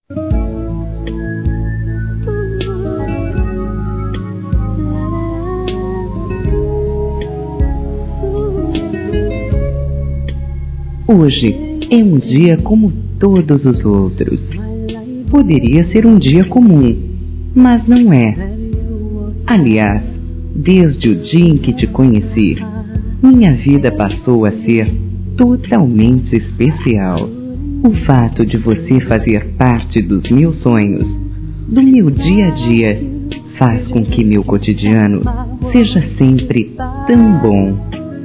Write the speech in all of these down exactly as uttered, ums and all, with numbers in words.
Hoje é um dia como todos os outros. Poderia ser um dia comum, mas não é. Aliás, desde o dia em que te conheci, minha vida passou a ser totalmente especial. O fato de você fazer parte dos meus sonhos, do meu dia a dia, faz com que meu cotidiano seja sempre tão bom.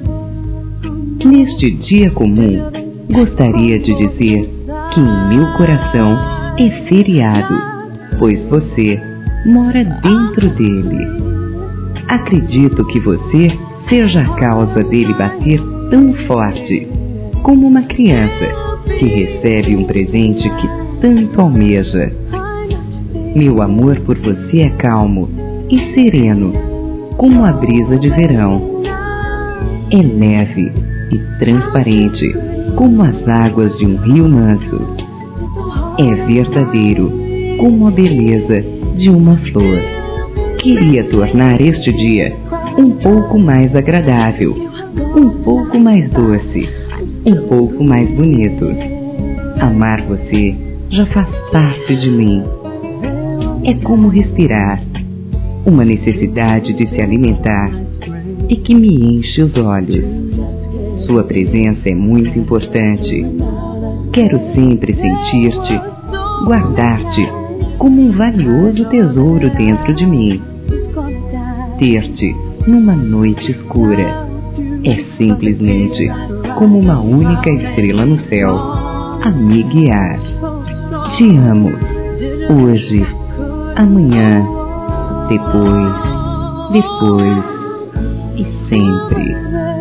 Neste dia comum, gostaria de dizer que em meu coração é feriado, pois você mora dentro dele. Acredito que você seja a causa dele bater tão forte, como uma criança que recebe um presente que tanto almeja. Meu amor por você é calmo e sereno, como a brisa de verão. É leve e transparente, como as águas de um rio manso. É verdadeiro, como a beleza de uma flor. Queria tornar este dia um pouco mais agradável, um pouco mais doce, um pouco mais bonito. Amar você já faz parte de mim. É como respirar, uma necessidade de se alimentar e que me enche os olhos. Sua presença é muito importante. Quero sempre sentir-te, guardar-te como um valioso tesouro dentro de mim. Ter-te numa noite escura é simplesmente como uma única estrela no céu a me guiar. Te amo, hoje, amanhã, depois, depois e sempre.